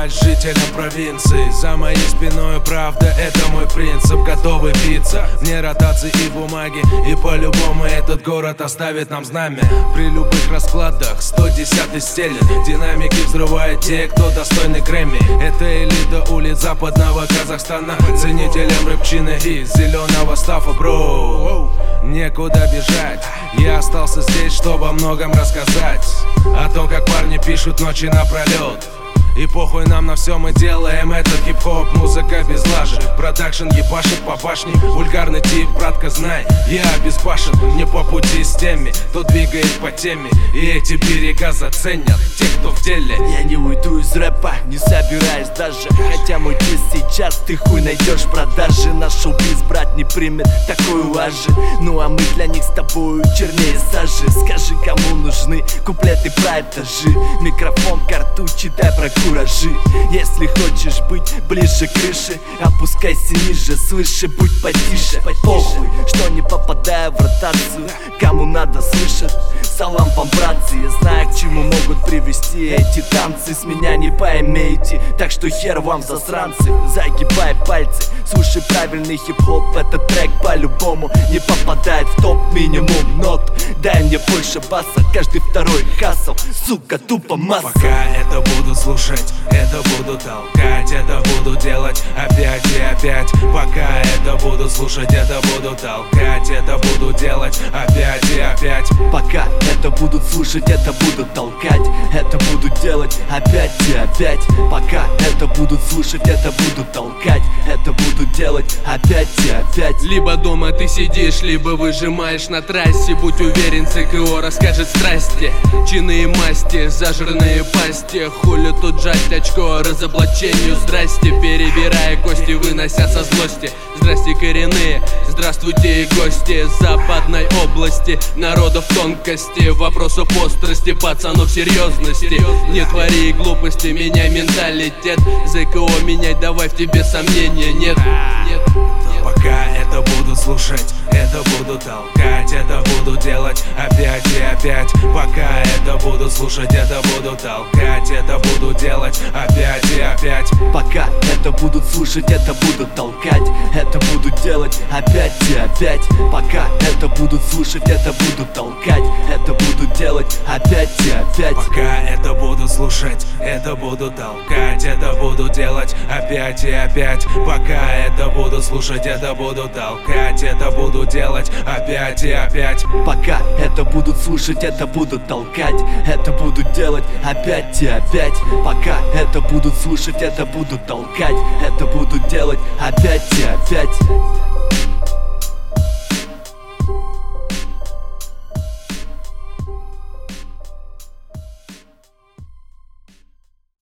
помочь жителям провинции. За моей спиной правда, это мой принцип. Готовы биться вне ротации и бумаги, и по-любому этот город оставит нам знамя. При любых раскладах 110-й стелит, динамики взрывают те, кто достойный Грэмми. Это элита улиц западного Казахстана, ценителям рыбчины и зеленого стафа, бро. Некуда бежать, я остался здесь, чтобы о многом рассказать. О том, как парни пишут ночи напролет. И похуй нам на все, мы делаем этот хип-хоп. Музыка без лажи, продакшн ебашит по башне. Вульгарный тип, братка, знай, я обезбашен. Не по пути с теми, кто двигает по теме. И эти берега заценят те, кто в деле. Я не уйду из рэпа, не собираюсь даже. Хотя мой диск сейчас ты хуй найдешь в продаже. Наш шоу-биз брат не примет такой лажи. Ну а мы для них с тобою чернее сажи. Скажи, кому нужны куплеты про этажи. Микрофон, карту, читай про куражи. Если хочешь быть ближе к крыше, опускайся ниже, свыше будь потише. Похуй, что не попадаю в ротацию. Кому надо слышать, салам вам, братцы. Я знаю, к чему могут привести эти танцы. С меня не поймете, так что хер вам, засранцы. Загибай пальцы, слушай правильный хип-хоп. Этот трек по-любому не попадает в топ. Минимум нот, дай мне больше баса. Каждый второй хасл, сука, тупо масса. Пока это буду слушать, это буду толкать, это буду делать опять и опять. Пока это буду слушать, это буду толкать, это буду делать опять и опять. Пока это будут слушать, это буду толкать, это буду делать опять и опять. Пока это будут слушать, это буду толкать, это буду делать опять и опять. Либо дома ты сидишь, либо выжимаешь на трассе. Будь уверен, ЦКО расскажет страсти. Чины и масти, зажирные пасти. Хули тут жать очко разоблачению. Здрасте, перебирая кости, вынося со злости. Здрасте, коренные, здравствуйте и гости западной области. Народов тонкости, вопросов острости, пацанов серьезности. Не твори глупости, меняй менталитет. ЗКО меняй, давай, в тебе сомнения нет. Пока это буду слушать, это буду толкать, это буду делать опять и опять. Пока это буду слушать, это буду толкать, это буду делать опять и опять. Пока это будут слушать, это буду толкать, это буду делать опять и опять. Пока это будут слушать, это буду толкать, это буду делать опять и опять. Пока это буду слушать, это буду толкать, это буду делать опять и опять. Пока это буду слушать, это буду толкать, это буду делать опять и опять. Пока это будут слушать, это буду толкать, это буду делать опять и опять. Пока это будут слушать, это буду толкать, это буду делать опять и опять.